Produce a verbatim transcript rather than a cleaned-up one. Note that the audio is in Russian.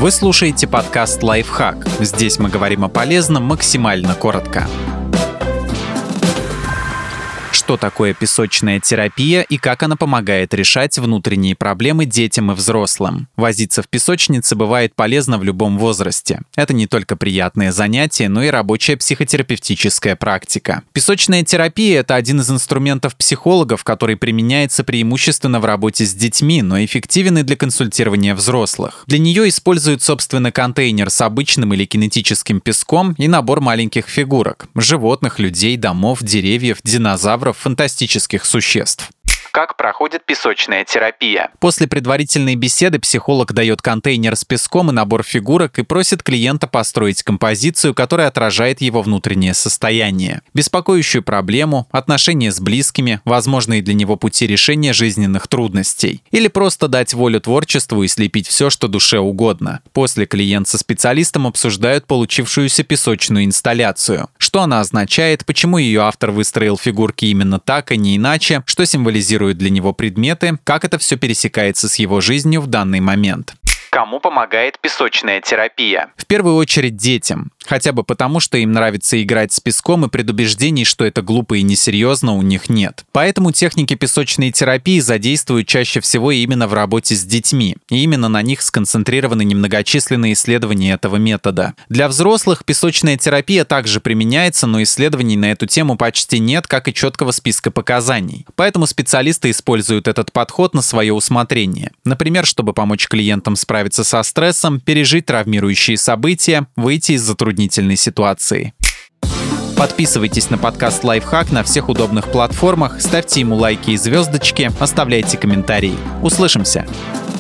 Вы слушаете подкаст «Лайфхак». Здесь мы говорим о полезном максимально коротко. Что такое песочная терапия и как она помогает решать внутренние проблемы детям и взрослым? Возиться в песочнице бывает полезно в любом возрасте. Это не только приятное занятие, но и рабочая психотерапевтическая практика. Песочная терапия – это один из инструментов психологов, который применяется преимущественно в работе с детьми, но эффективен и для консультирования взрослых. Для нее используют, собственно, контейнер с обычным или кинетическим песком и набор маленьких фигурок – животных, людей, домов, деревьев, динозавров, фантастических существ. Как проходит песочная терапия? После предварительной беседы психолог дает контейнер с песком и набор фигурок и просит клиента построить композицию, которая отражает его внутреннее состояние, беспокоящую проблему, отношения с близкими, возможные для него пути решения жизненных трудностей. Или просто дать волю творчеству и слепить все, что душе угодно. После клиент со специалистом обсуждают получившуюся песочную инсталляцию. Что она означает, почему ее автор выстроил фигурки именно так, а не иначе, что символизирует для него предметы, как это все пересекается с его жизнью в данный момент. Кому помогает песочная терапия? В первую очередь детям. Хотя бы потому, что им нравится играть с песком, и предубеждений, что это глупо и несерьезно, у них нет. Поэтому техники песочной терапии задействуют чаще всего именно в работе с детьми. И именно на них сконцентрированы немногочисленные исследования этого метода. Для взрослых песочная терапия также применяется, но исследований на эту тему почти нет, как и четкого списка показаний. Поэтому специалисты используют этот подход на свое усмотрение. Например, чтобы помочь клиентам справиться со стрессом, пережить травмирующие события, выйти из затруднительной ситуации. Подписывайтесь на подкаст «Лайфхак» на всех удобных платформах, ставьте ему лайки и звездочки, оставляйте комментарии. Услышимся!